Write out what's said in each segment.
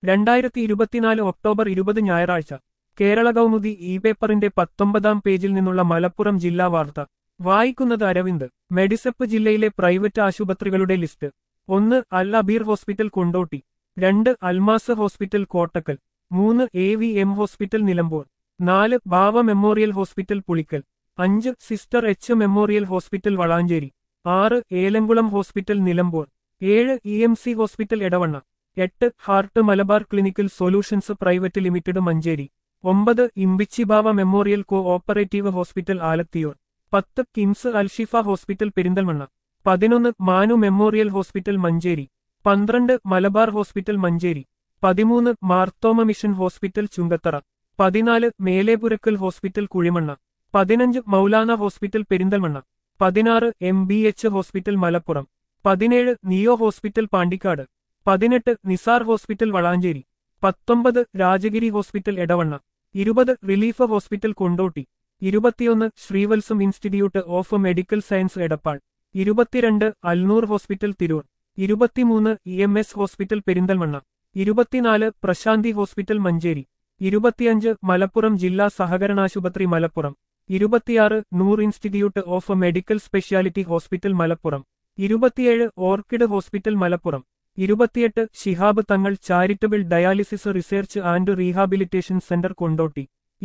2024 October 20 ഞായറാഴ്ച Kerala Kaumudi E പേപ്പറിന്റെ 19-ാം പേജിൽ നിന്നുള്ള മലപ്പുറം ജില്ലാ വാർത്ത വായിക്കുന്നത് അരവിന്ദ്. മെഡിസെപ്പ് ജില്ലയിലെ പ്രൈവറ്റ് ആശുപത്രികളുടെ list. 1 Al Abeer hospital Kondotty, 2 Almas hospital Kottakkal, 3 AVM hospital Nilambur, 4 Bava memorial hospital Pulikkal, 5 sister H memorial hospital Valanchery, 6 Elamkulam hospital Nilambur, 7 EMC hospital Edavanna, 8 heart Malabar clinical solutions private limited Manjeri, 9 Imbichi Bava memorial cooperative hospital Alathiyur, 10 KIMS Alshifa hospital Perinthalmanna, 11 Manu memorial hospital Manjeri, 12 Malabar hospital Manjeri, 13 Marthoma mission hospital Chungathara, 14 Melepurakkal hospital Kuzhimanna, 15 Maulana hospital Perinthalmanna, 16 MBH hospital Malappuram, 17 neo hospital Pandikkad, 18 Nisar hospital Valanchery, 19 Rajagiri hospital Edavanna, 20 relief hospital Kondotty, 21 Srivalsam institute of medical science Edappal, 22 Alnoor hospital Tirur, 23 EMS hospital Perinthalmanna, 24 Prashanthi hospital Manjeri, 25 Malappuram ജില്ലാ സഹകരണാശുപത്രി Malappuram, 26 Noor institute of medical speciality hospital Malappuram, 27 orchid hospital Malappuram, 28 Shihab Thangal charitable dialysis research and rehabilitation centre Kondotty,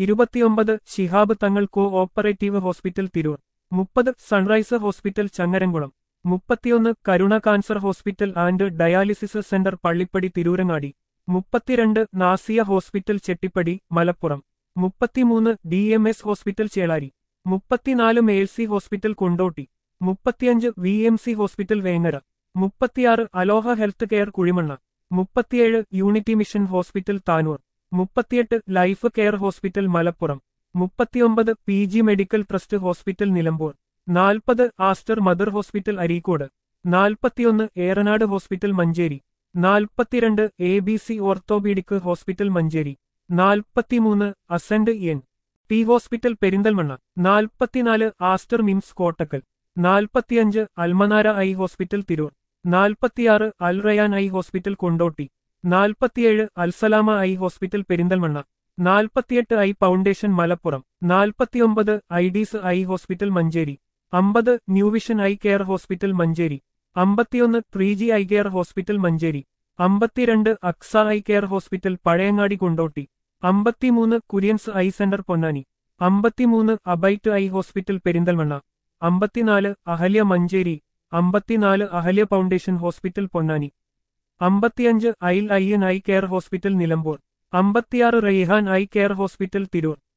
29 Shihab Thangal cooperative hospital Tirur, 30 sunrise hospital Changaramkulam, 31 Karuna cancer hospital and dialysis centre Pallippadi Tirurangadi, 32 Nasiya hospital Chettippadi Malappuram, 33 DMS hospital Chelari, 34 mercy hospital Kondotty, 35 VMC hospital Vengara, 36 Aloha health care Kuzhimanna, 37 unity mission hospital Tanur, 38 life care hospital Malappuram, 39 PG medical trust hospital Nilambur, 40 Aster mother hospital Areekode, 41 Eranad hospital Manjeri, 42 ABC orthopaedic hospital Manjeri, 43 ascent NT hospital Perinthalmanna, 44 Aster MIMS Kottakkal, 45 Almanara eye hospital Tirur, 46 Al Rayan eye hospital Kondotty, 47 Alsalama eye hospital Perinthalmanna, 48 eye foundation Malappuram, 49 ideas eye hospital Manjeri, 50 new vision eye care hospital Manjeri, 51 3G eye care hospital Manjeri, 52 Aksa eye care hospital Pazhayangadi Kondotty, 53 Kurian's eye centre Ponnani, 53 അബൈറ്റ് eye hospital Perinthalmanna, 54 Ahalya Manjeri, 54 Ahalya foundation hospital Ponnani, 55 ഐൽ eye care hospital Nilambur, 56 Raihan eye care hospital Tirur.